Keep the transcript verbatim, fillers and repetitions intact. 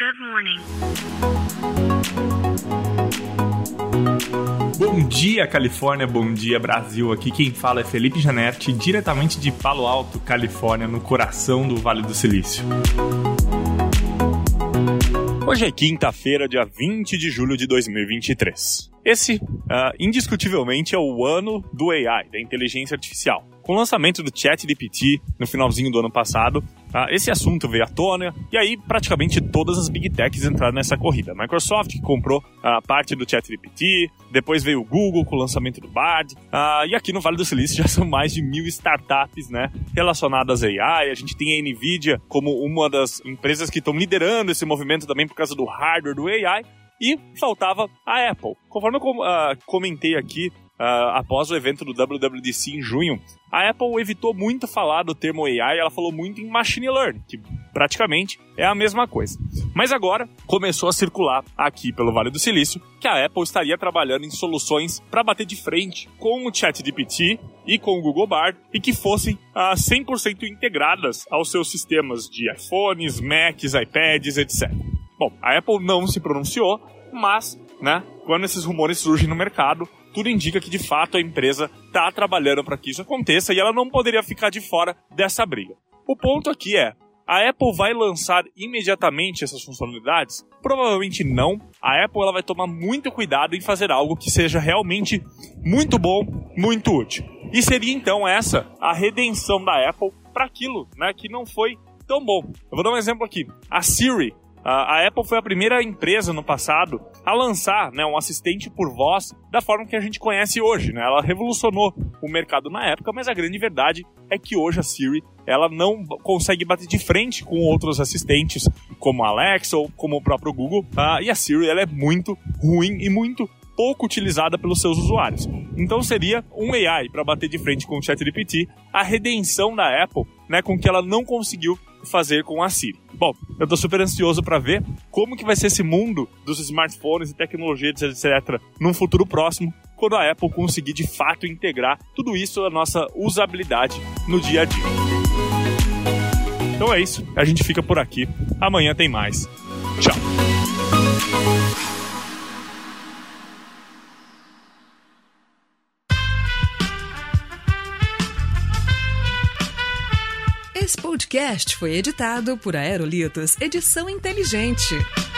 Good morning. Bom dia, Califórnia, bom dia, Brasil. Aqui quem fala é Felipe Janetti, diretamente de Palo Alto, Califórnia, no coração do Vale do Silício. Hoje é quinta-feira, dia vinte de julho de dois mil e vinte e três. Esse, uh, indiscutivelmente, é o ano do A I, da inteligência artificial. Com o lançamento do ChatGPT no finalzinho do ano passado, uh, esse assunto veio à tona e aí praticamente todas as Big Techs entraram nessa corrida. A Microsoft, que comprou a uh, parte do ChatGPT, depois veio o Google com o lançamento do Bard, uh, e aqui no Vale do Silício já são mais de mil startups, né, relacionadas a A I. A gente tem a NVIDIA como uma das empresas que estão liderando esse movimento também por causa do hardware do A I. E faltava a Apple. Conforme eu uh, comentei aqui, uh, após o evento do W W D C em junho, a Apple evitou muito falar do termo A I, ela falou muito em Machine Learning, que praticamente é a mesma coisa. Mas agora começou a circular aqui pelo Vale do Silício que a Apple estaria trabalhando em soluções para bater de frente com o ChatGPT e com o Google Bard e que fossem uh, cem por cento integradas aos seus sistemas de iPhones, Macs, iPads, etcétera. Bom, a Apple não se pronunciou, mas, né, quando esses rumores surgem no mercado, tudo indica que de fato a empresa está trabalhando para que isso aconteça e ela não poderia ficar de fora dessa briga. O ponto aqui é, a Apple vai lançar imediatamente essas funcionalidades? Provavelmente não. A Apple ela vai tomar muito cuidado em fazer algo que seja realmente muito bom, muito útil. E seria então essa a redenção da Apple para aquilo, né, que não foi tão bom. Eu vou dar um exemplo aqui. A Siri. A Apple foi a primeira empresa no passado a lançar, né, um assistente por voz da forma que a gente conhece hoje, né? Ela revolucionou o mercado na época, mas a grande verdade é que hoje a Siri ela não consegue bater de frente com outros assistentes como a Alexa ou como o próprio Google. Ah, e a Siri ela é muito ruim e muito pouco utilizada pelos seus usuários. Então seria um A I para bater de frente com o ChatGPT, a redenção da Apple, né, com que ela não conseguiu fazer com a Siri. Bom, eu tô super ansioso para ver como que vai ser esse mundo dos smartphones e tecnologia, etcétera, num futuro próximo, quando a Apple conseguir de fato integrar tudo isso à nossa usabilidade no dia a dia. Então é isso, a gente fica por aqui. Amanhã tem mais. Tchau! Esse podcast foi editado por Aerolitos Edição Inteligente.